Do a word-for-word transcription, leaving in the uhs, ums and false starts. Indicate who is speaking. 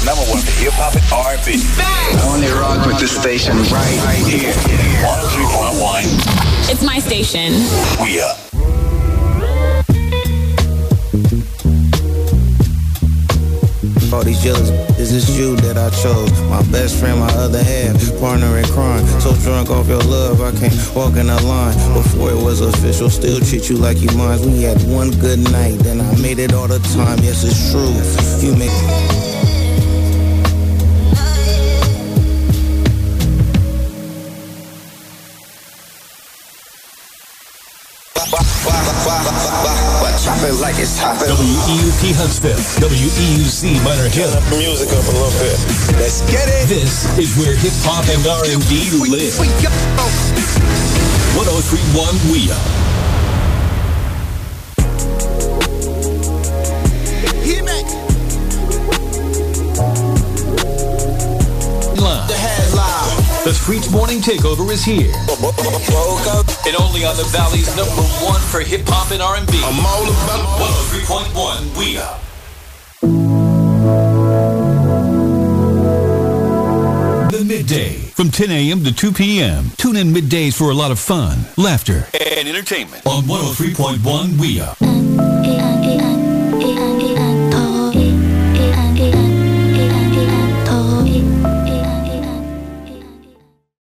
Speaker 1: number one for hip hop and R and B.
Speaker 2: Only rock with the station right, right here.
Speaker 1: one oh three point one.
Speaker 3: It's my station.
Speaker 1: We are.
Speaker 4: All these jealous, is this you that I chose? My best friend, my other half, partner in crime. So drunk off your love, I can't walk in the line. Before it was official, still treat you like you mine. We had one good night, then I made it all the time. Yes, it's true. You make
Speaker 2: Chop it like it's hot.
Speaker 5: W E U P Huntsville, W E U C Minor Hill.
Speaker 6: Turn the music up a little bit. Let's get it.
Speaker 5: This is where hip hop and R and B live. one oh three point one We Are. Live.
Speaker 2: The headline.
Speaker 5: The Streets Morning Takeover is here. And only on the Valley's number one for hip hop and R and B.
Speaker 6: I'm all about
Speaker 5: one oh three point one We Are. The Midday from ten a.m. to two p.m. Tune in middays for a lot of fun, laughter, and entertainment on one oh three point one We Are.